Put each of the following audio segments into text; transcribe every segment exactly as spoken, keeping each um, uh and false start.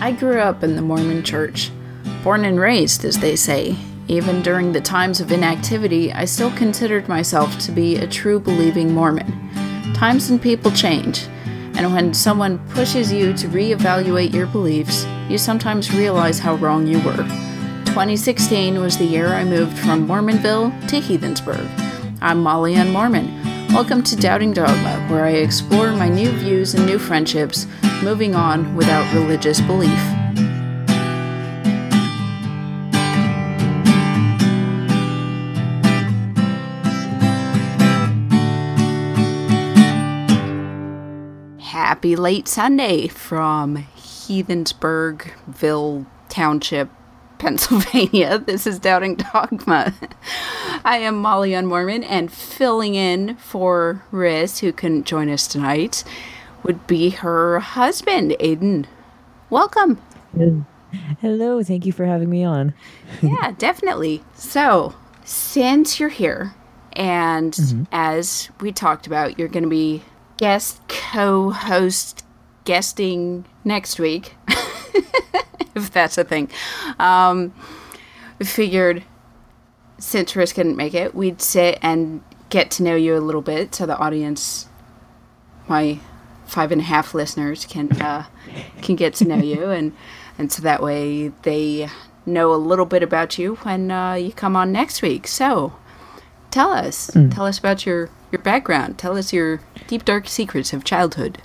I grew up in the Mormon Church. Born and raised, as they say. Even during the times of inactivity, I still considered myself to be a true believing Mormon. Times and people change, and when someone pushes you to reevaluate your beliefs, you sometimes realize how wrong you were. twenty sixteen was the year I moved from Mormonville to Heathensburg. I'm Molly Ann Mormon. Welcome to Doubting Dogma, where I explore my new views and new friendships, moving on without religious belief. Happy late Sunday from Heathensburgville Township, Pennsylvania. This is Doubting Dogma. I am Molly Ann Mormon, and filling in for Riz, who couldn't join us tonight, would be her husband, Aiden. Welcome. Hello, thank you for having me on. Yeah, definitely. So, since you're here, and mm-hmm. as we talked about, you're going to be guest co-host guesting next week, if that's a thing. Um, we figured since Riz couldn't make it, we'd sit and get to know you a little bit, so the audience, my five and a half listeners, can uh, can get to know you, and and so that way they know a little bit about you when uh, you come on next week. So, tell us, mm. tell us about your. Your background. Tell us your deep, dark secrets of childhood.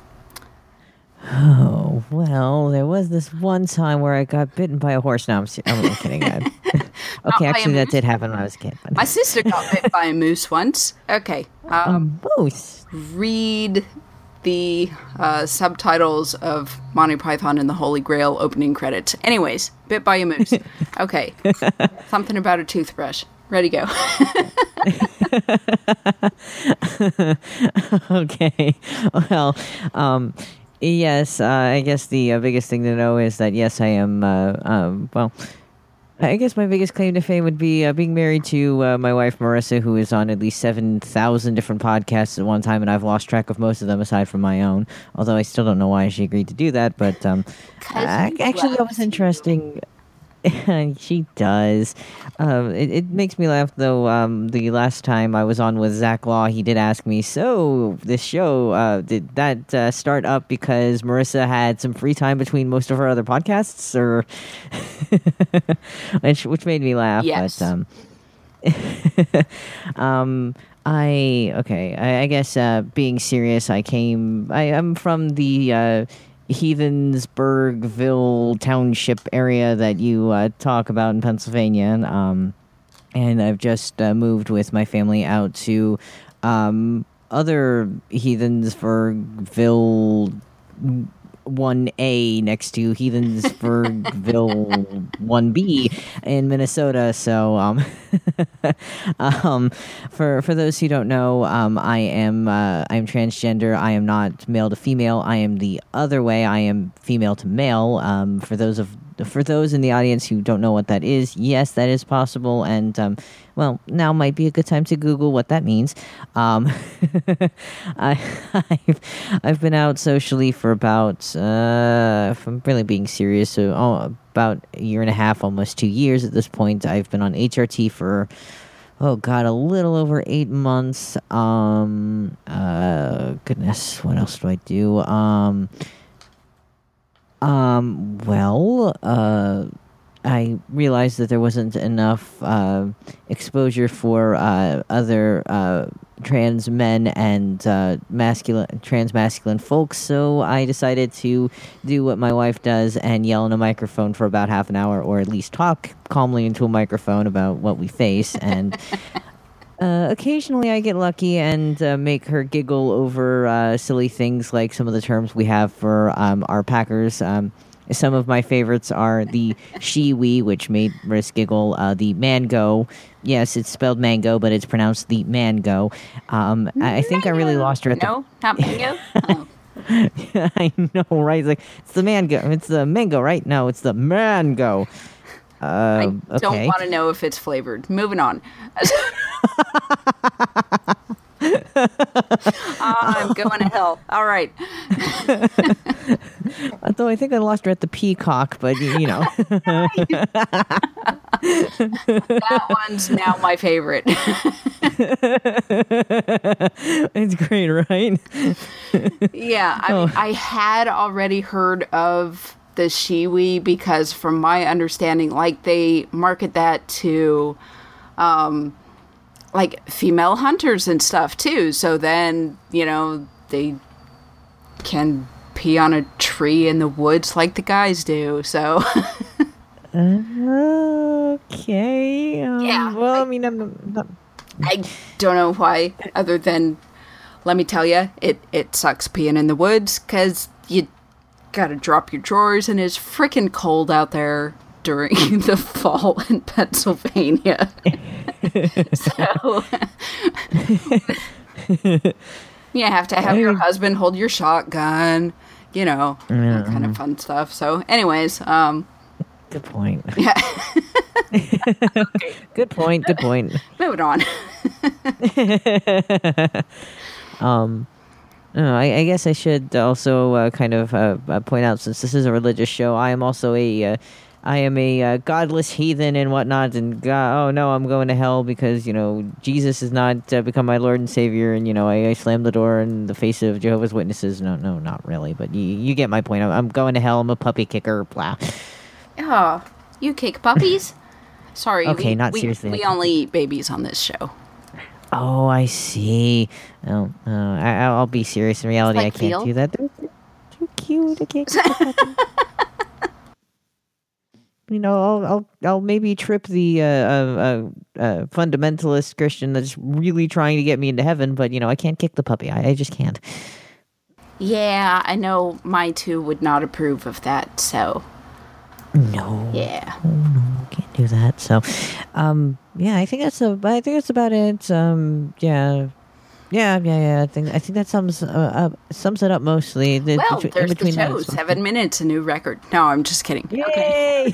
Oh, well, there was this one time where I got bitten by a horse. No, I'm, I'm really kidding. I, okay, actually, that did happen when I was a kid. But. My sister got bit by a moose once. Okay. Um, a moose? Read the uh, subtitles of Monty Python and the Holy Grail opening credits. Anyways, bit by a moose. Okay. Something about a toothbrush. Ready, go. Okay. Well, um, yes, uh, I guess the uh, biggest thing to know is that, yes, I am, uh, um, well, I guess my biggest claim to fame would be uh, being married to uh, my wife, Marissa, who is on at least seven thousand different podcasts at one time, and I've lost track of most of them aside from my own, although I still don't know why she agreed to do that, but um, uh, actually that was interesting. She does. Um, it, it makes me laugh, though. Um, the last time I was on with Zach Law, he did ask me, so this show, uh, did that uh, start up because Marissa had some free time between most of her other podcasts? Or which, which made me laugh. Yes. But, um, um, I, okay, I, I guess uh, being serious, I came, I, I'm from the... Uh, Heathensburgville Township area that you uh, talk about in Pennsylvania. Um, and I've just uh, moved with my family out to um, other Heathensburgville one A next to Heathensburgville one B in Minnesota. So, um, um, for for those who don't know, um, I am uh, I am transgender. I am not male to female. I am the other way. I am female to male. Um, for those of for those in the audience who don't know what that is, yes, that is possible. And um, well, now might be a good time to Google what that means. Um, I, I've, I've been out socially for about, uh, if I'm really being serious, so oh, about a year and a half, almost two years at this point. I've been on H R T for, oh God, a little over eight months. Um, uh, goodness, what else do I do? Um, um, well, uh, I realized that there wasn't enough uh, exposure for uh, other uh, trans men and uh, masculine, trans masculine folks, so I decided to do what my wife does and yell in a microphone for about half an hour, or at least talk calmly into a microphone about what we face. And uh, occasionally I get lucky and uh, make her giggle over uh, silly things like some of the terms we have for um, our Packers. Um, Some of my favorites are the she-we, which made Riz giggle, uh, the mango. Yes, it's spelled mango, but it's pronounced the mango. Um, I, I think mango. I really lost her at no, the... No, not mango? Oh. I know, right? It's like, it's the mango. It's the mango, right? No, it's the mango. Uh, I okay. don't want to know if it's flavored. Moving on. I'm going to hell. All right. Although I think I lost her at the Peacock, but you know. That one's now my favorite. It's great, right? Yeah, I, Oh. mean, I had already heard of the Shiwi because, from my understanding, like they market that to, um, like female hunters and stuff too. So then you know they can pee on a tree in the woods like the guys do. So. Okay. Um, Yeah, Well, I, I- mean, I'm not. I don't know why, other than, let me tell you, it, it sucks peeing in the woods, because you gotta drop your drawers, and it's freaking cold out there during the fall in Pennsylvania. So, you have to have your husband hold your shotgun, you know, that kind of fun stuff. So, anyways, um, Good point. yeah, Good point. Good point. moving on. Um, uh, I, I guess I should also uh, kind of uh, uh, point out, since this is a religious show, I am also a, uh, I am a uh, godless heathen and whatnot, and God, oh no, I'm going to hell because you know Jesus has not uh, become my Lord and Savior, and you know I, I slammed the door in the face of Jehovah's Witnesses. No, no, not really, but you, you get my point. I'm, I'm going to hell. I'm a puppy kicker. Blah. Oh, you kick puppies? Sorry. Okay, we, not we, seriously. We only eat babies on this show. Oh, I see. Oh, uh, I, I'll be serious. In reality, like I can't veal? do that. They're too cute. I can't. Get the puppy. You know, I'll, I'll, I'll maybe trip the uh, uh, uh, uh, fundamentalist Christian that's really trying to get me into heaven, but you know, I can't kick the puppy. I, I just can't. Yeah, I know my two would not approve of that, so No. yeah. Oh, no, can't do that. So, um, yeah, I think that's a, I think that's about it. Um, yeah, yeah, yeah, yeah. I think I think that sums uh, uh, sums it up mostly. The, Well, between- in there's the between that, show. it's- Seven minutes, a new record. No, I'm just kidding. Okay.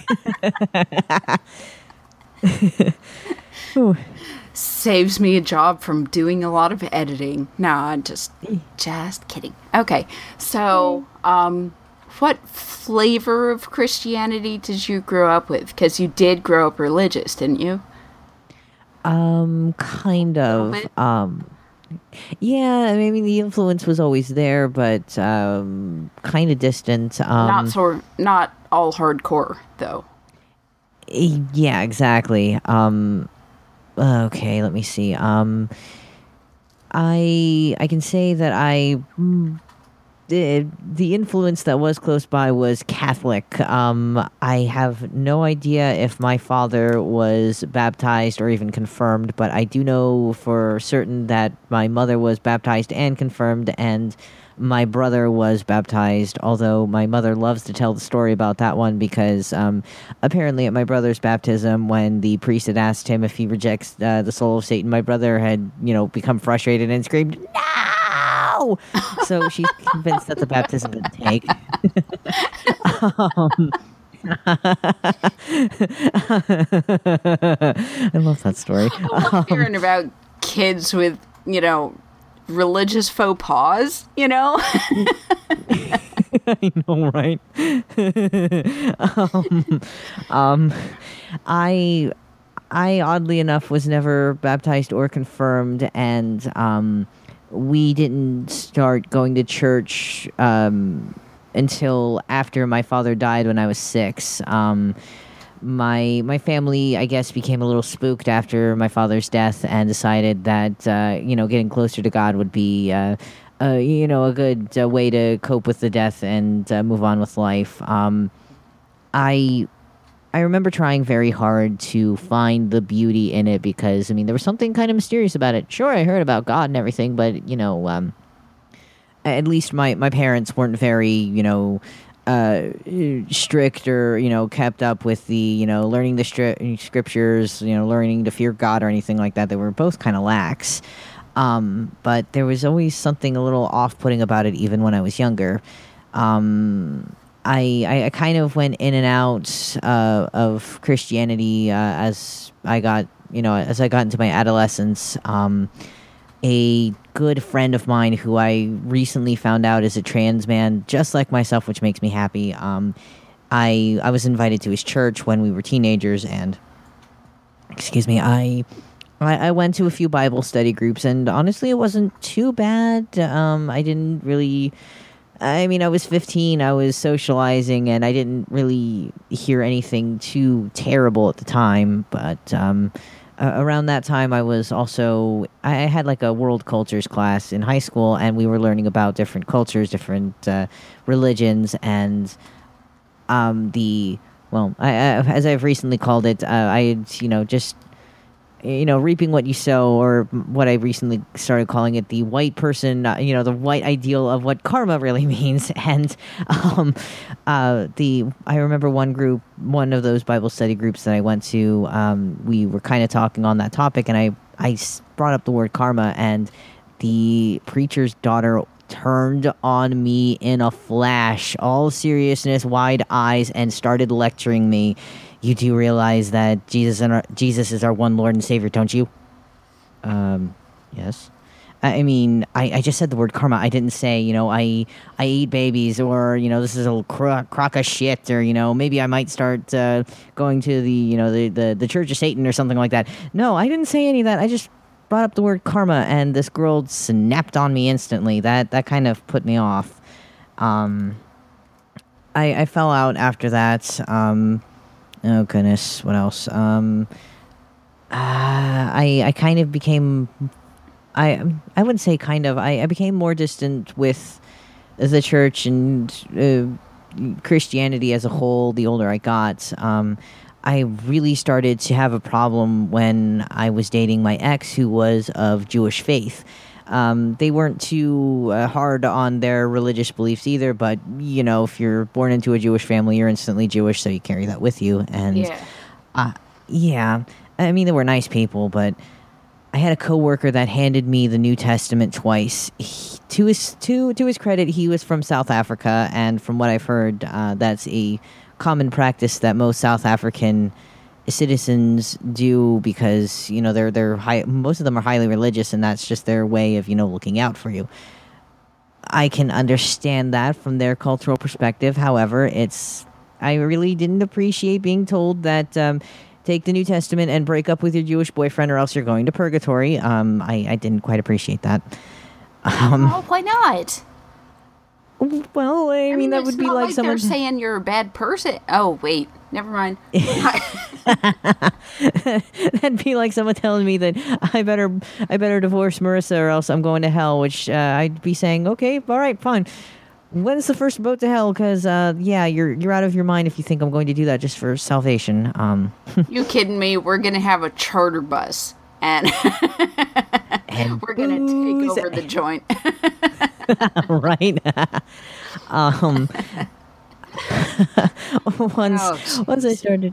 Yay! Ooh. Saves me a job from doing a lot of editing. No, I'm just just kidding. Okay. So, um what flavor of Christianity did you grow up with? Because you did grow up religious, didn't you? Um, kind of. bit? Um, yeah, I mean, the influence was always there, but um, kind of distant. Um, not so not all hardcore though. eh, yeah, exactly. Um, okay, let me see. Um, I I can say that I. mm, The, the influence that was close by was Catholic. Um, I have no idea if my father was baptized or even confirmed, but I do know for certain that my mother was baptized and confirmed, and my brother was baptized, although my mother loves to tell the story about that one because um, apparently at my brother's baptism, when the priest had asked him if he rejects uh, the soul of Satan, my brother had, you know, become frustrated and screamed, "No!" So she's convinced that the baptism didn't take. um, I love that story. I'm hearing about kids with, you know, religious faux pas, you know? I know, right? um, um, I, I oddly enough was never baptized or confirmed, and um, we didn't start going to church um, until after my father died when I was six. Um, my my family, I guess, became a little spooked after my father's death and decided that uh, you know getting closer to God would be uh, uh, you know a good uh, way to cope with the death and uh, move on with life. Um, I I remember trying very hard to find the beauty in it because I mean there was something kind of mysterious about it. Sure, I heard about God and everything, but you know, um, at least my my parents weren't very you know. Uh, strict or you know kept up with the you know learning the stri- scriptures, you know learning to fear God or anything like that. They were both kind of lax, um, but there was always something a little off-putting about it, even when I was younger. Um, I, I I kind of went in and out uh, of Christianity uh, as I got you know as I got into my adolescence. Um, a good friend of mine who I recently found out is a trans man, just like myself, which makes me happy. Um, I I was invited to his church when we were teenagers, and excuse me, I, I I went to a few Bible study groups, and honestly, it wasn't too bad. Um, I didn't really. I mean, I was fifteen. I was socializing, and I didn't really hear anything too terrible at the time. But um, uh, around that time, I was also I had like a world cultures class in high school, and we were learning about different cultures, different uh, religions, and um, the well, I, I, as I've recently called it, uh, I you know just you know reaping what you sow, or what I recently started calling it, the white person, uh, you know, the white ideal of what karma really means. And um, uh, the I remember one group, one of those Bible study groups that I went to, um, we were kind of talking on that topic, and I I s- brought up the word karma, and the preacher's daughter turned on me in a flash, all seriousness, wide eyes, and started lecturing me. You do realize that Jesus and our, Jesus is our one Lord and Savior, don't you? Um, yes. I I mean, I, I just said the word karma. I didn't say, you know, I I eat babies, or, you know, this is a cro- crock of shit, or, you know, maybe I might start uh, going to the, you know, the, the, the Church of Satan or something like that. No, I didn't say any of that. I just brought up the word karma, and this girl snapped on me instantly. That that kind of put me off. Um, I I fell out after that. Um, oh goodness, what else? Um, uh, I I kind of became. I I wouldn't say kind of. I, I became more distant with the church and uh, Christianity as a whole the older I got. Um, I really started to have a problem when I was dating my ex, who was of Jewish faith. Um, they weren't too uh, hard on their religious beliefs either, but, you know, if you're born into a Jewish family, you're instantly Jewish, so you carry that with you. And Yeah. uh, yeah, I mean, they were nice people, but I had a coworker that handed me the New Testament twice. He, to his to to his credit, he was from South Africa, and from what I've heard, uh, that's a common practice that most South African citizens do, because, you know, they're they're high, most of them are highly religious, and that's just their way of, you know, looking out for you. I can understand that from their cultural perspective. However, it's I really didn't appreciate being told that. Um, Take the New Testament and break up with your Jewish boyfriend, or else you're going to purgatory. Um, I, I didn't quite appreciate that. Um, Oh, why not? well, I, I mean, that it's would be not like, like someone they're saying you're a bad person. Oh, wait, never mind. That'd be like someone telling me that I better I better divorce Marissa, or else I'm going to hell. Which uh, I'd be saying, okay, all right, fine. When's the first boat to hell? Because uh, yeah, you're you're out of your mind if you think I'm going to do that just for salvation. Um, You kidding me? We're gonna have a charter bus, and, and we're gonna take booze. over the joint. Right? um, once Oh, once I started.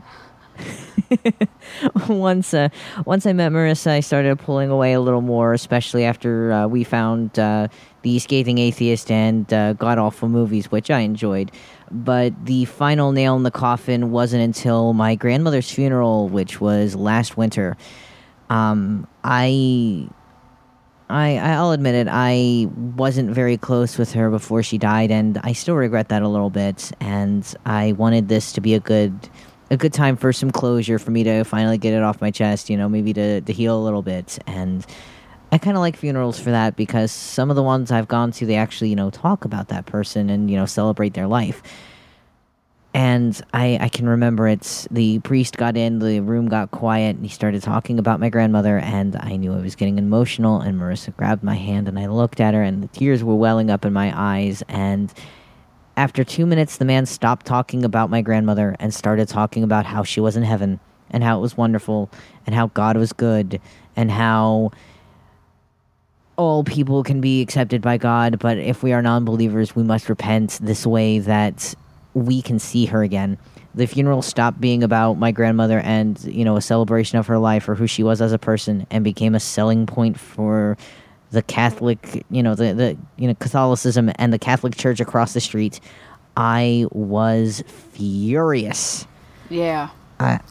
once uh, once I met Marissa, I started pulling away a little more, especially after uh, we found uh, The Scathing Atheist and uh, God Awful Movies, which I enjoyed. But the final nail in the coffin wasn't until my grandmother's funeral, which was last winter. Um, I, I, I'll admit it, I wasn't very close with her before she died, and I still regret that a little bit. And I wanted this to be a good, a good time for some closure, for me to finally get it off my chest. You know, maybe to to heal a little bit. And I kind of like funerals for that, because some of the ones I've gone to, they actually, you know, talk about that person and, you know, celebrate their life. And I, I can remember it's the priest got in, the room got quiet, and he started talking about my grandmother, and I knew I was getting emotional, and Marissa grabbed my hand, and I looked at her, and the tears were welling up in my eyes. And after two minutes, the man stopped talking about my grandmother and started talking about how she was in heaven, and how it was wonderful, and how God was good, and how all people can be accepted by God, but if we are non-believers, we must repent this way that we can see her again. The funeral stopped being about my grandmother and, you know, a celebration of her life or who she was as a person, and became a selling point for the Catholic, you know, the, the you know, Catholicism and the Catholic Church across the street. I was furious. Yeah. I,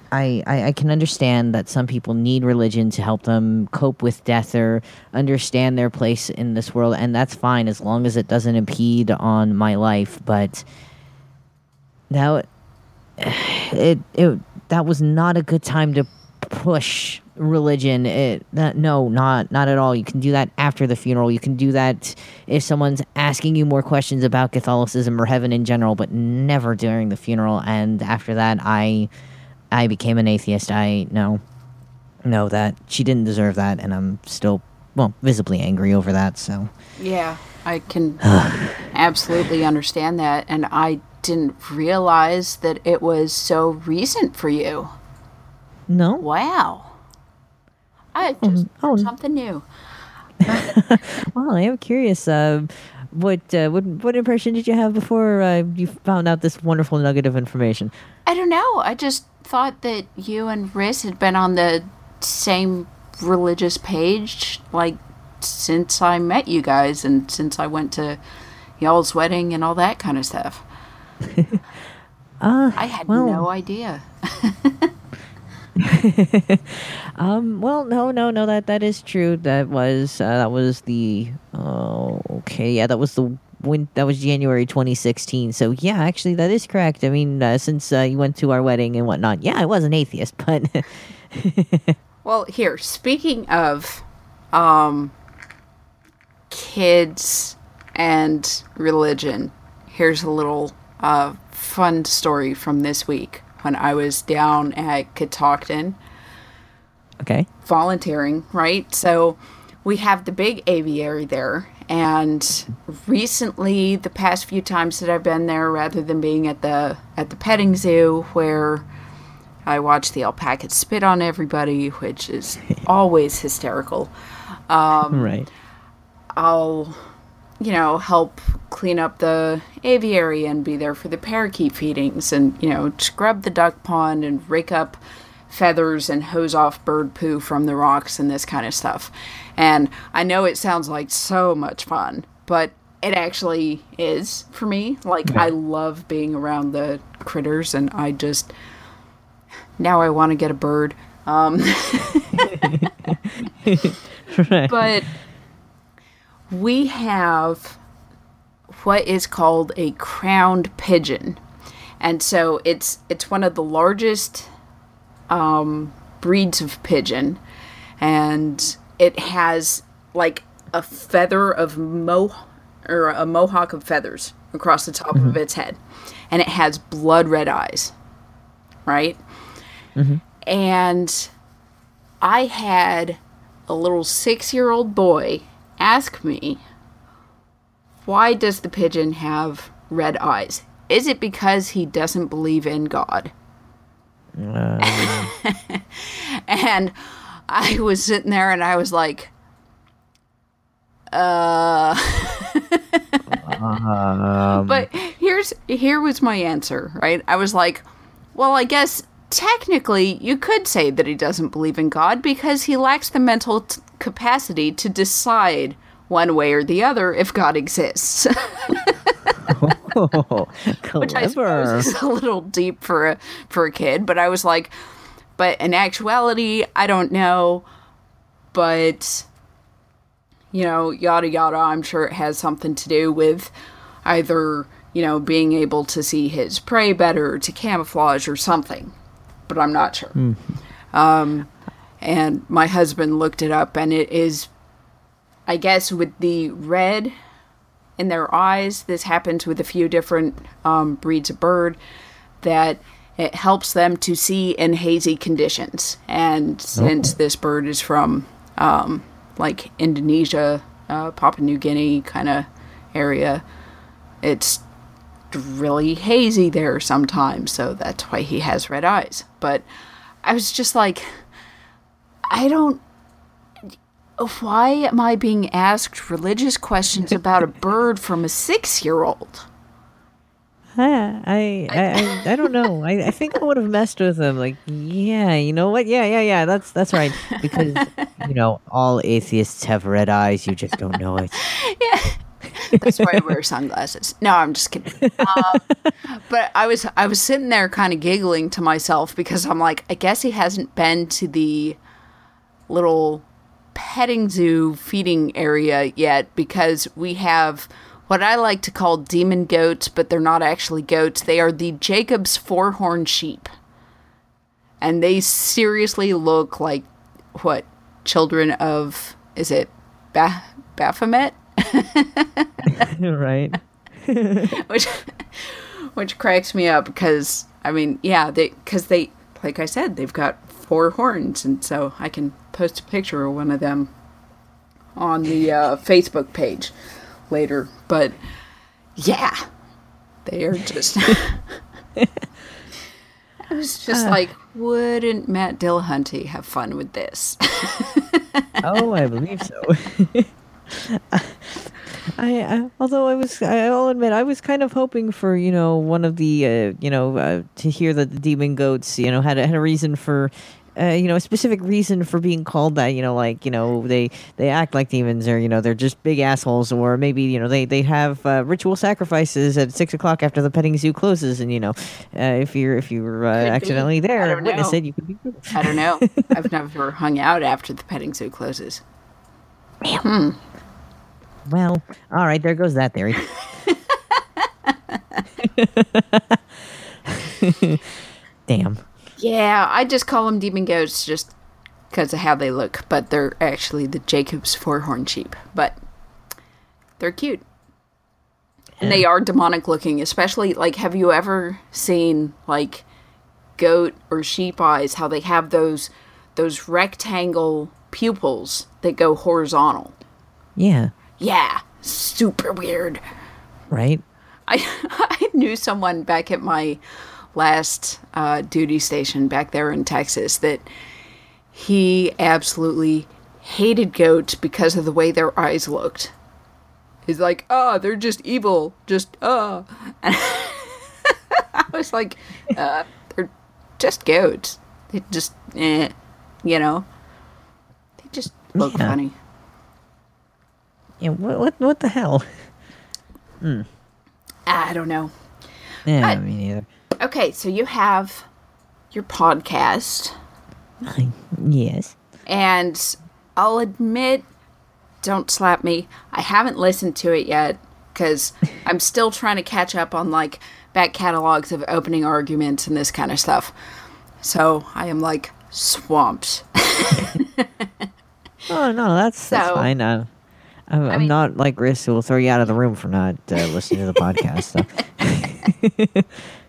I, I, I can understand that some people need religion to help them cope with death or understand their place in this world, and that's fine as long as it doesn't impede on my life. But now, it it that was not a good time to push religion. It that no, not not at all. You can do that after the funeral. You can do that if someone's asking you more questions about Catholicism or heaven in general, but never during the funeral. And after that, I. I became an atheist. I know, know that she didn't deserve that, and I'm still, well, visibly angry over that, so. Yeah, I can absolutely understand that, and I didn't realize that it was so recent for you. No? Wow. I just oh, learned oh. something new. Well, I am curious, uh, what, uh, what what impression did you have before uh, you found out this wonderful nugget of information? I don't know. I just thought that you and Riz had been on the same religious page, like, since I met you guys and since I went to y'all's wedding and all that kind of stuff. uh, I had well, no idea. um, well, no, no, no, that, that is true. That was, uh, that was the, oh, okay, yeah, that was the when that was January twenty sixteen. So yeah, actually that is correct. I mean, uh, since uh, you went to our wedding and whatnot, yeah, I was an atheist, but well, here, speaking of um kids and religion, here's a little uh fun story from this week when I was down at Catoctin. Okay. Volunteering, right? So we have the big aviary there. And recently, the past few times that I've been there, rather than being at the at the petting zoo where I watch the alpacas spit on everybody, which is always hysterical, um, right? I'll, you know, help clean up the aviary and be there for the parakeet feedings, and you know, scrub the duck pond and rake up feathers and hose off bird poo from the rocks and this kind of stuff. And I know it sounds like so much fun, but it actually is for me. Like, yeah. I love being around the critters, and I just, now I want to get a bird. Um, right. But we have what is called a crowned pigeon. And so it's it's one of the largest um, breeds of pigeon, and it has like a feather of mo or a mohawk of feathers across the top mm-hmm. of its head, and it has blood red eyes, right? Mm-hmm. And I had a little six-year-old boy ask me, why does the pigeon have red eyes? Is it because he doesn't believe in God? Uh. And I was sitting there and I was like, uh... um. But here's here was my answer, right? I was like, well, I guess technically you could say that he doesn't believe in God because he lacks the mental t- capacity to decide one way or the other if God exists. Oh, which I suppose is a little deep for a for a kid, but I was like, but in actuality, I don't know, but you know, yada yada, I'm sure it has something to do with either, you know, being able to see his prey better, to camouflage or something, but I'm not sure. Mm. Um, and my husband looked it up, and it is, I guess, with the red in their eyes, this happens with a few different um, breeds of bird, that it helps them to see in hazy conditions. And since oh. this bird is from um, like Indonesia, uh, Papua New Guinea kind of area, it's really hazy there sometimes, so that's why he has red eyes. But I was just like, I don't, why am I being asked religious questions about a bird from a six-year-old? I, I, I, I don't know. I, I think I would have messed with him. Like, yeah, you know what? Yeah, yeah, yeah. That's that's right. Because you know, all atheists have red eyes. You just don't know it. Yeah. That's why I wear sunglasses. No, I'm just kidding. Um, but I was I was sitting there kind of giggling to myself because I'm like, I guess he hasn't been to the little petting zoo feeding area yet, because we have what I like to call demon goats, but they're not actually goats. They are the Jacob's four-horned sheep. And they seriously look like, what, children of, is it ba- Baphomet? Right. which which cracks me up because, I mean, yeah, they because they, like I said, they've got four horns, and so I can post a picture of one of them on the uh, Facebook page later. But yeah, they are just. I was just uh, like, wouldn't Matt Dillahunty have fun with this? Oh, I believe so. I, I although I was, I'll admit, I was kind of hoping for, you know, one of the, uh, you know, uh, to hear that the demon goats, you know, had a, had a reason for. Uh, you know, a specific reason for being called that, you know, like, you know, they, they act like demons, or, you know, they're just big assholes, or maybe, you know, they, they have uh, ritual sacrifices at six o'clock after the petting zoo closes, and, you know, uh, if you're, if you were uh, accidentally there and witness it, you could be... I don't know. I've never hung out after the petting zoo closes. Hmm. Well, all right, there goes that theory. Damn. Yeah, I just call them demon goats just because of how they look, but they're actually the Jacob's four-horned sheep. But they're cute. And they are demonic looking, especially, like, have you ever seen, like, goat or sheep eyes, how they have those those rectangle pupils that go horizontal? Yeah. Yeah, super weird. Right? I I knew someone back at my last uh, duty station back there in Texas that he absolutely hated goats because of the way their eyes looked. He's like, oh, they're just evil, just uh. And I was like, uh, they're just goats. They just, eh, you know, they just look yeah. funny. Yeah, what what what the hell? Hmm. I don't know. Yeah, uh, me neither. Okay, so you have your podcast. Yes. And I'll admit, don't slap me, I haven't listened to it yet because I'm still trying to catch up on, like, back catalogs of opening arguments and this kind of stuff. So I am, like, swamped. Oh, no, that's, so, that's fine. Uh, I'm, I'm mean, not like Riss, who will throw you out of the room for not uh, listening to the podcast. So.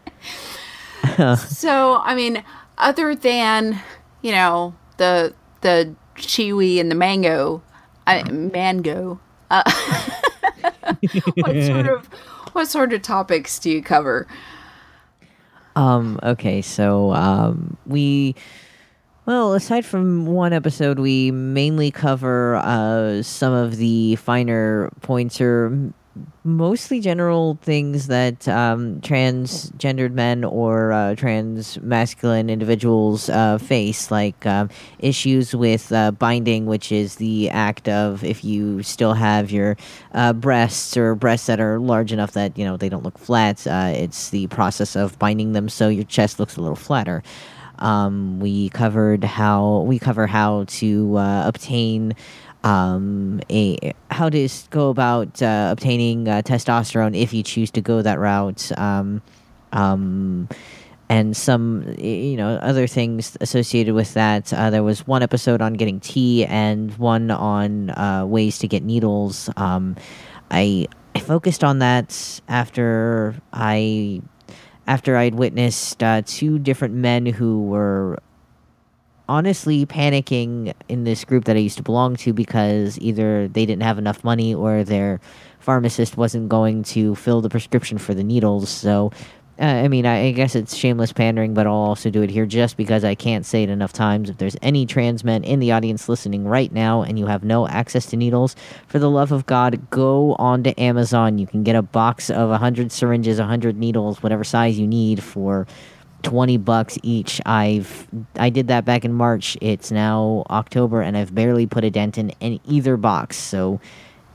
So, I mean, other than, you know, the the Chewy and the mango, uh, mango, uh, what sort of what sort of topics do you cover? Um. Okay. So, um, we. Well, aside from one episode, we mainly cover uh, some of the finer points, or mostly general things that um, transgendered men or uh, trans masculine individuals uh, face, like um, issues with uh, binding, which is the act of if you still have your uh, breasts or breasts that are large enough that, you know, they don't look flat. Uh, it's the process of binding them so your chest looks a little flatter. Um, we covered how we cover how to uh, obtain um, a how to go about uh, obtaining uh, testosterone if you choose to go that route, um, um, and some you know other things associated with that. Uh, there was one episode on getting tea and one on uh, ways to get needles. Um, I I focused on that after I. After I'd witnessed uh, two different men who were honestly panicking in this group that I used to belong to because either they didn't have enough money or their pharmacist wasn't going to fill the prescription for the needles. So, uh, I mean, I, I guess it's shameless pandering, but I'll also do it here just because I can't say it enough times. If there's any trans men in the audience listening right now and you have no access to needles, for the love of God, go on to Amazon. You can get a box of one hundred syringes, one hundred needles, whatever size you need, for twenty bucks each. I've I did that back in March. It's now October, and I've barely put a dent in any, either box. So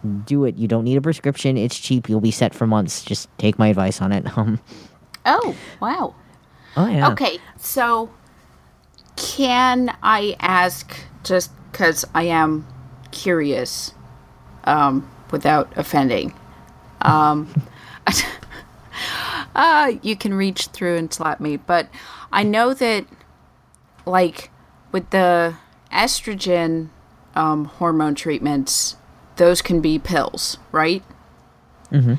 do it. You don't need a prescription. It's cheap. You'll be set for months. Just take my advice on it. Um, oh, wow. Oh, yeah. Okay, so can I ask, just because I am curious, um, without offending, um, uh, you can reach through and slap me, but I know that, like, with the estrogen um, hormone treatments, those can be pills, right? Mm-hmm.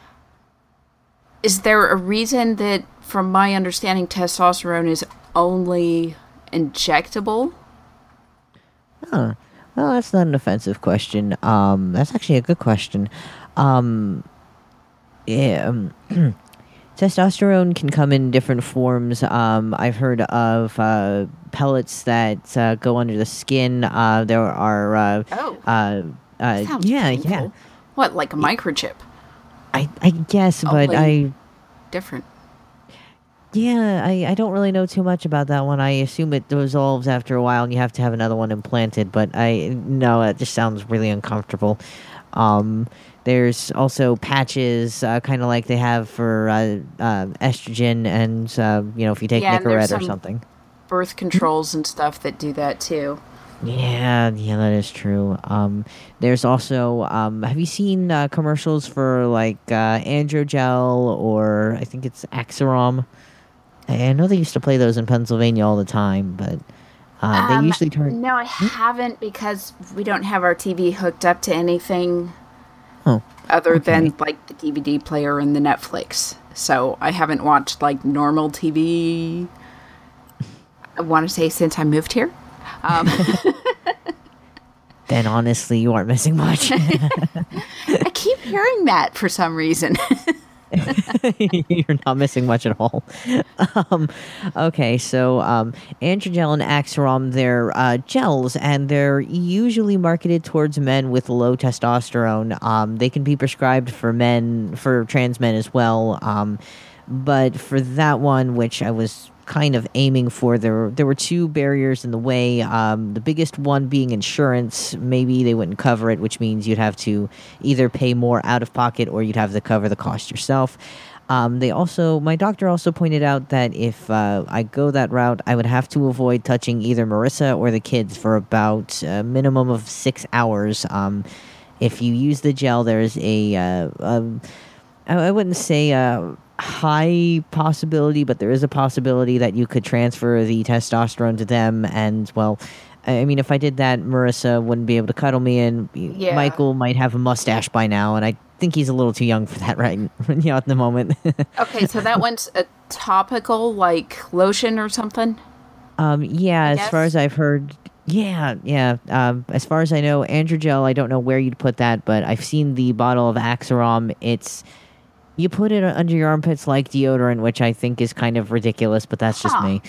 Is there a reason that, from my understanding, testosterone is only injectable? Huh. Well, that's not an offensive question. Um, that's actually a good question. Um, yeah, um, testosterone can come in different forms. Um, I've heard of uh, pellets that uh, go under the skin. Uh, there are. Uh, oh. Uh, uh, Sounds yeah, painful. yeah. What, like a microchip? I I guess, but Only I. different. Yeah, I, I don't really know too much about that one. I assume it dissolves after a while and you have to have another one implanted, but I no, that just sounds really uncomfortable. Um, there's also patches, uh, kind of like they have for uh, uh, estrogen, and uh, you know, if you take Yeah, and there's Nicorette or some something. birth controls and stuff that do that too. Yeah, yeah, that is true. Um, there's also, um, have you seen uh, commercials for like uh, Androgel, or I think it's Axirom? I know they used to play those in Pennsylvania all the time, but uh, they Um, usually turn. No, I haven't, because we don't have our T V hooked up to anything Oh, other okay. than like the D V D player and the Netflix. So I haven't watched like normal T V. I want to say since I moved here. Um, Then honestly, you aren't missing much. I keep hearing that for some reason. You're not missing much at all. Um, okay, so um, Androgel and Axirom, they're uh, gels, and they're usually marketed towards men with low testosterone. Um, they can be prescribed for men, for trans men as well. Um, but for that one, which I was kind of aiming for, there there were two barriers in the way. Um, the biggest one being insurance. Maybe they wouldn't cover it, which means you'd have to either pay more out of pocket or you'd have to cover the cost yourself. Um, they also, my doctor also pointed out that if uh, I go that route, I would have to avoid touching either Marissa or the kids for about a minimum of six hours. Um, if you use the gel, there's a, uh, um, I, I wouldn't say a high possibility, but there is a possibility that you could transfer the testosterone to them. And, well, I mean, if I did that, Marissa wouldn't be able to cuddle me, and Yeah. Michael might have a mustache by now, and I think he's a little too young for that right you know, at the moment. Okay, so that one's a topical, like lotion or something? um, yeah, I as guess? far as I've heard, yeah, yeah. Um, as far as I know, Androgel, I don't know where you'd put that, but I've seen the bottle of Axirom. It's, you put it under your armpits like deodorant, which I think is kind of ridiculous, but that's just Huh. me.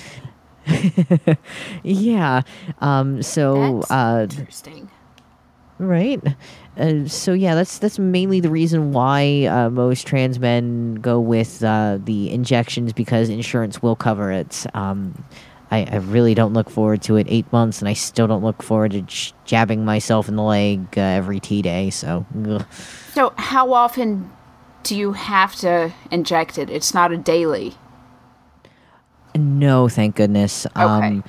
Yeah. Um, so, That's uh, interesting. right. Uh, so yeah, that's that's mainly the reason why uh, most trans men go with uh, the injections, because insurance will cover it. Um, I, I really don't look forward to it. Eight months, and I still don't look forward to j- jabbing myself in the leg uh, every T day. So, ugh. So how often do you have to inject it? It's not a daily. No, thank goodness. Um,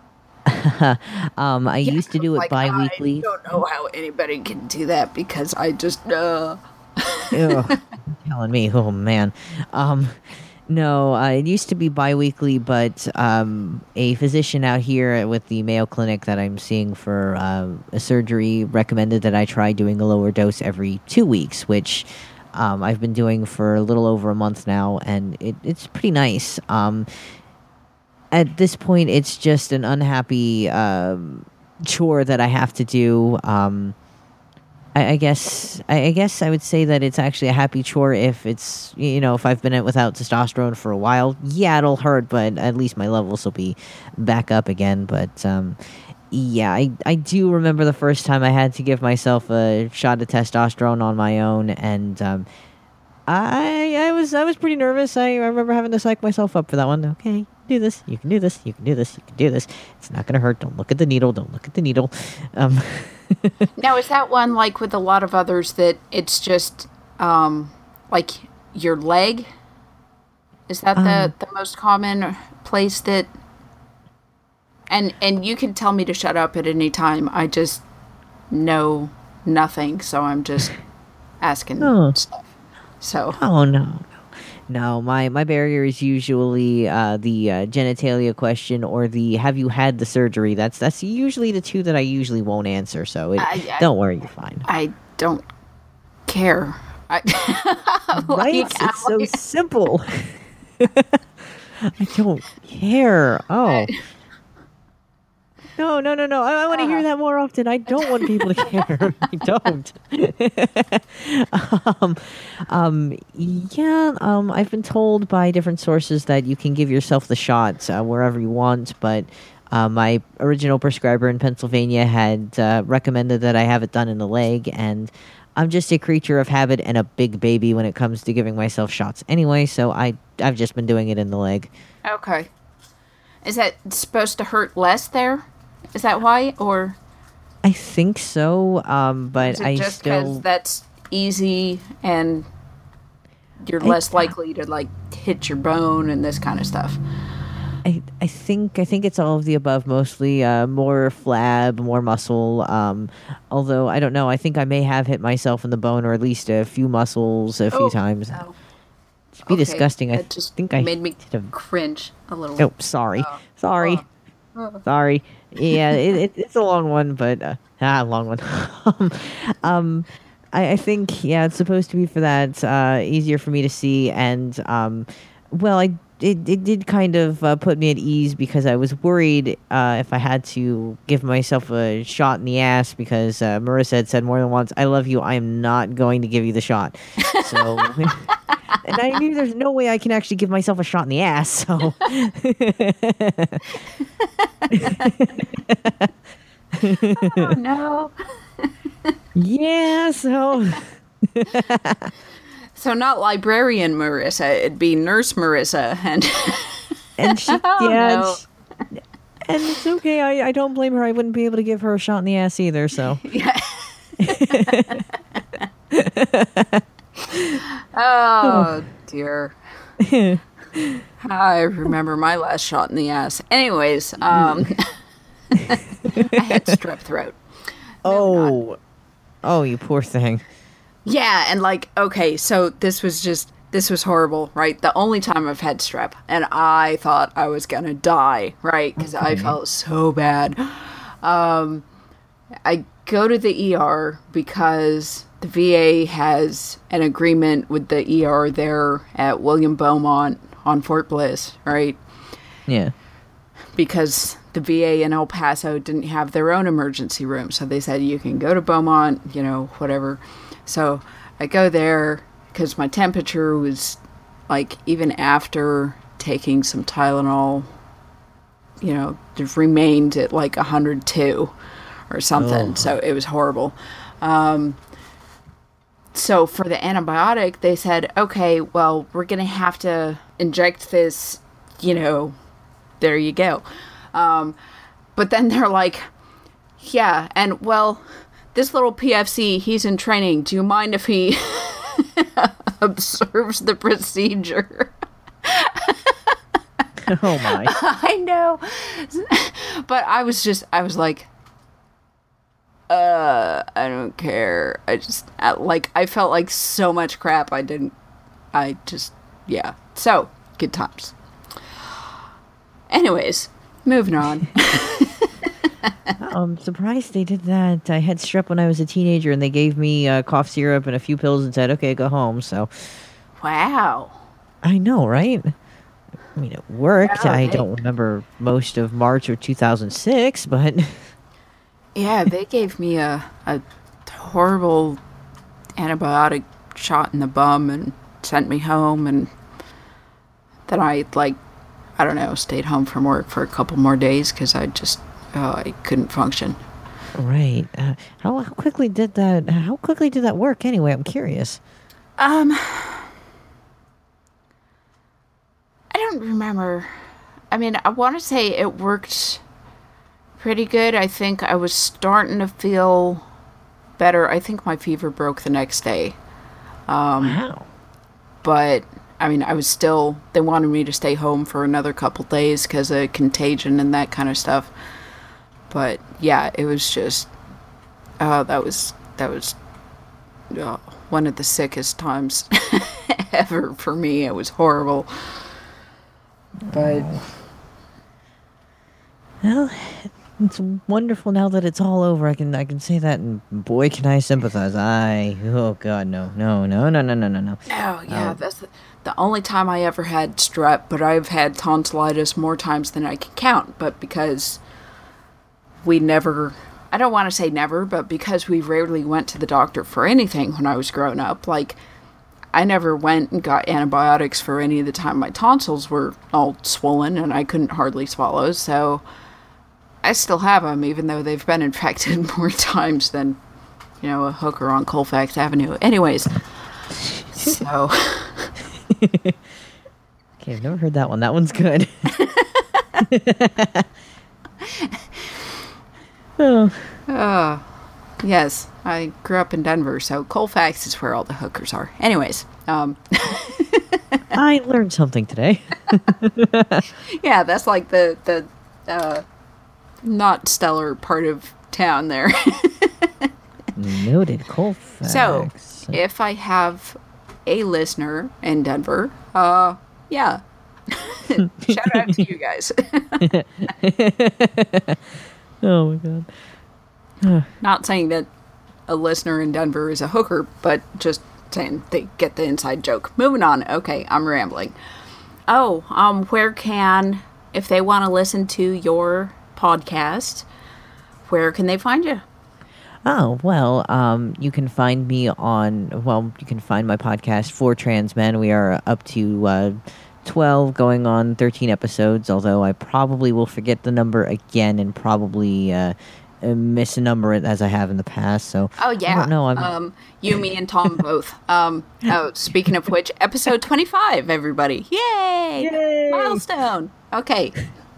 um, I Yeah, used to do it like, bi-weekly. I don't know how anybody can do that, because I just uh Ugh, telling me, oh man. Um, no, uh, it used to be bi-weekly, but um, a physician out here with the Mayo Clinic that I'm seeing for uh, a surgery recommended that I try doing a lower dose every two weeks, which um, I've been doing for a little over a month now, and it, it's pretty nice. Um, at this point, it's just an unhappy um, chore that I have to do. Um, I, I guess I, I guess I would say that it's actually a happy chore if it's, you know, if I've been without testosterone for a while. Yeah, it'll hurt, but at least my levels will be back up again. But um, yeah, I, I do remember the first time I had to give myself a shot of testosterone on my own, and um, I I was I was pretty nervous. I, I remember having to psych myself up for that one. Okay, do this. You can do this. You can do this. You can do this. It's not gonna hurt. Don't look at the needle. Don't look at the needle. Um, Now, is that one like with a lot of others that it's just um, like your leg? Is that the, Um, the most common place that? And and you can tell me to shut up at any time. I just know nothing, so I'm just asking oh, stuff. So oh no. No, my, my barrier is usually uh, the uh, genitalia question or the have you had the surgery. That's that's usually the two that I usually won't answer. So it, I don't worry, you're fine. I, I don't care. I, Right? like, I'm It's so like, simple. I don't care. I, Oh. No, no, no, no. I, I want to hear uh, that more often. I don't want people to care. I don't. um, um, yeah, um, I've been told by different sources that you can give yourself the shot uh, wherever you want, but uh, my original prescriber in Pennsylvania had uh, recommended that I have it done in the leg, and I'm just a creature of habit and a big baby when it comes to giving myself shots anyway, so I, I've just been doing it in the leg. okay. Is that supposed to hurt less there? Is that why, or I think so, um, but is it I just because still... that's easy and you're I, less likely to like hit your bone and this kind of stuff? I, I think I think it's all of the above mostly. Uh, more flab, more muscle. Um, although I don't know, I think I may have hit myself in the bone or at least a few muscles a few Oh, times. oh, To be okay. disgusting. I That just think I made me hit a... cringe a little. Oh, sorry, Oh, sorry, oh. sorry. Yeah, it, it, it's a long one, but uh, ah, long one. um, I, I think yeah, it's supposed to be for that. Uh, easier for me to see, and um, well, I it, it did kind of uh, put me at ease because I was worried uh, if I had to give myself a shot in the ass because uh, Marissa had said more than once, "I love you. I am not going to give you the shot." So. And I knew there's no way I can actually give myself a shot in the ass, so. Oh no. Yeah, so. So not librarian Marissa, it'd be nurse Marissa, and And she, oh, yeah, no. and, she, and it's okay. I, I don't blame her. I wouldn't be able to give her a shot in the ass either, so. Yeah. Oh dear. I remember my last shot in the ass. Anyways, um, I had strep throat. Oh. Oh, you poor thing. Yeah, and like, okay, so this was just, this was horrible, right? The only time I've had strep, and I thought I was gonna die, right? Because I felt so bad. Um, I go to the E R because the V A has an agreement with the E R there at William Beaumont on Fort Bliss, right? Yeah. Because the V A in El Paso didn't have their own emergency room. So they said, you can go to Beaumont, you know, whatever. So I go there because my temperature was like, even after taking some Tylenol, you know, it remained at like one hundred two or something. Oh. So it was horrible. Um, so for the antibiotic, they said, okay, well, we're going to have to inject this, you know, there you go. Um, but then they're like, yeah, and well, this little P F C, he's in training. Do you mind if he observes the procedure? Oh my. I know. But I was just, I was like, uh, I don't care. I just, I, like, I felt like so much crap. I didn't, I just, yeah. So, good times. Anyways, moving on. I'm surprised they did that. I had strep when I was a teenager, and they gave me uh, cough syrup and a few pills and said, okay, go home. So, Wow. I know, right? I mean, it worked. Yeah, I they- don't remember most of March of two thousand six, but Yeah, they gave me a, a horrible antibiotic shot in the bum and sent me home, and then I, like, I don't know, stayed home from work for a couple more days because I just, oh, I couldn't function. right. Uh, how, how quickly did that? How quickly did that work? Anyway, I'm curious. Um, I don't remember. I mean, I want to say it worked Pretty good. I think I was starting to feel better. I think my fever broke the next day. Um, wow. But, I mean, I was still... They wanted me to stay home for another couple days because of contagion and that kind of stuff. But, yeah, it was just... Uh, that was... That was... Uh, one of the sickest times ever for me. It was horrible. But... Well, it's wonderful now that it's all over. I can I can say that, and boy, can I sympathize. I oh god, no, no, no, no, no, no, no, no. Oh yeah, that's the, the only time I ever had strep. But I've had tonsillitis more times than I can count. But because we never, I don't want to say never, but because we rarely went to the doctor for anything when I was growing up, like I never went and got antibiotics for any of the time my tonsils were all swollen and I couldn't hardly swallow. So I still have them, even though they've been infected more times than, you know, a hooker on Colfax Avenue. Anyways, so... Okay, I've never heard that one. That one's good. oh. Uh, yes, I grew up in Denver, so Colfax is where all the hookers are. Anyways, um... I learned something today. Yeah, that's like the, the, uh... not stellar part of town there. Noted. Colfax. So, if I have a listener in Denver, uh, yeah. Shout out to you guys. Oh my god. Not saying that a listener in Denver is a hooker, but just saying they get the inside joke. Moving on. Okay, I'm rambling. Oh, um, where can, if they want to listen to your podcast, where can they find you? Oh, well, um, you can find me on, well, you can find my podcast, For Trans Men. We are up to uh, twelve, going on thirteen episodes, although I probably will forget the number again and probably uh, miss a number as I have in the past. So Oh, yeah. I don't know. I'm... Um, you, me, and Tom both. Um, oh, speaking of which, episode twenty-five, everybody. Yay! Yay! Milestone! Okay.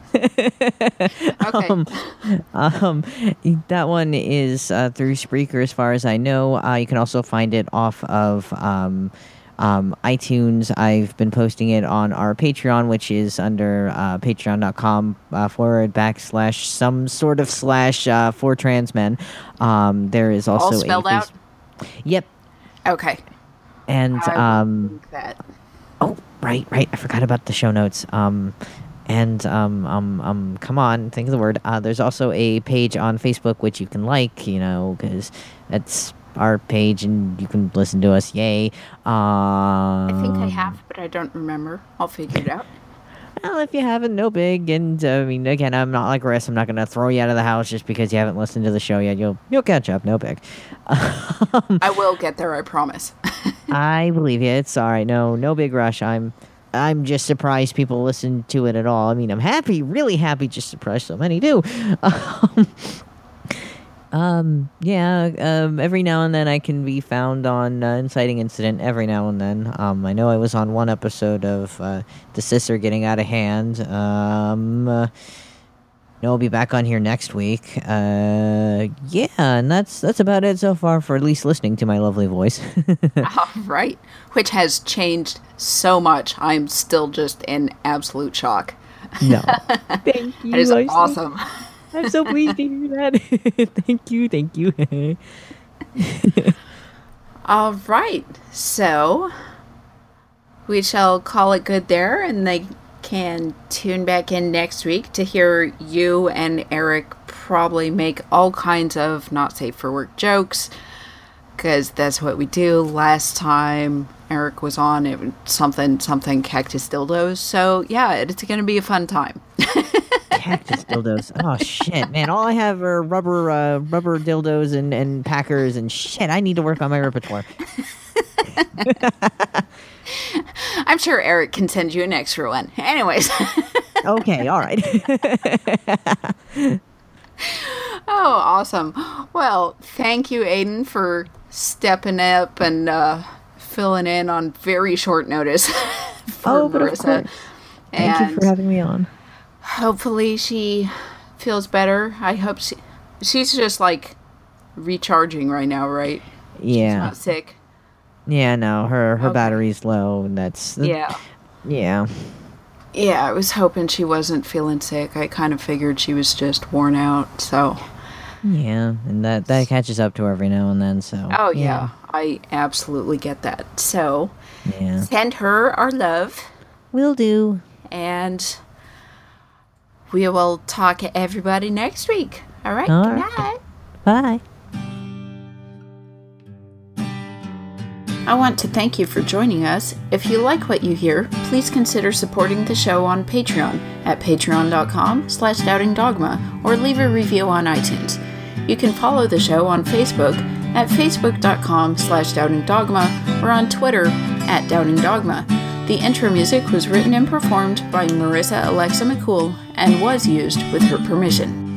Okay. Um, um, that one is uh, through Spreaker, as far as I know. Uh, you can also find it off of um, um, iTunes. I've been posting it on our Patreon, which is under uh, patreon.com uh, forward backslash some sort of slash uh, for trans men. Um, there is also all spelled a out? Yep. Okay. And I um, think that. oh, right, right. I forgot about the show notes. Um. And, um, um, um, come on, think of the word. Uh, there's also a page on Facebook which you can like, you know, because that's our page and you can listen to us. Yay. Um, I think I have, but I don't remember. I'll figure it out. Well, if you haven't, no big. And, uh, I mean, again, I'm not like Riss. I'm not going to throw you out of the house just because you haven't listened to the show yet. You'll, you'll catch up. No big. Um, I will get there, I promise. I believe you. It's all right. No, no big rush. I'm... I'm just surprised people listen to it at all. I mean, I'm happy, really happy, just surprised so many do. Um, um yeah, um, every now and then I can be found on uh, Inciting Incident, every now and then. Um, I know I was on one episode of uh, The Sister Getting Out of Hand. Um, uh, no, I'll be back on here next week. Uh, yeah, and that's that's about it so far for at least listening to my lovely voice. All right. Which has changed so much. I'm still just in absolute shock. No. Thank you. That is I'm awesome. So, I'm so pleased to hear that. Thank you, thank you. All right. So, we shall call it good there, and they can tune back in next week to hear you and Eric probably make all kinds of not safe for work jokes, because that's what we do. Last time Eric was on, it was something something cactus dildos. So yeah, it's gonna be a fun time. Cactus dildos. Oh shit, man! All I have are rubber uh, rubber dildos and and packers and shit. I need to work on my repertoire. I'm sure Eric can send you an extra one. Anyways. Okay, all right. Oh, awesome. Well, thank you, Aiden, for stepping up and uh, filling in on very short notice for oh, but Marissa. of course. Thank and you for having me on. hopefully she feels better. I hope she, she's just like recharging right now, right? Yeah. She's not sick. Yeah, no, her her Okay. battery's low, and that's Yeah. yeah. Yeah, I was hoping she wasn't feeling sick. I kind of figured she was just worn out, so. Yeah, and that that catches up to her every now and then. So. Oh yeah, I absolutely get that. So, Yeah. send her our love, Will do. and we will talk to everybody next week. All right. All Good right. night. Bye. I want to thank you for joining us. If you like what you hear, please consider supporting the show on Patreon at patreon.com slash doubtingdogma or leave a review on iTunes. You can follow the show on Facebook at facebook.com slash doubtingdogma or on Twitter at doubtingdogma. The intro music was written and performed by Marissa Alexa McCool and was used with her permission.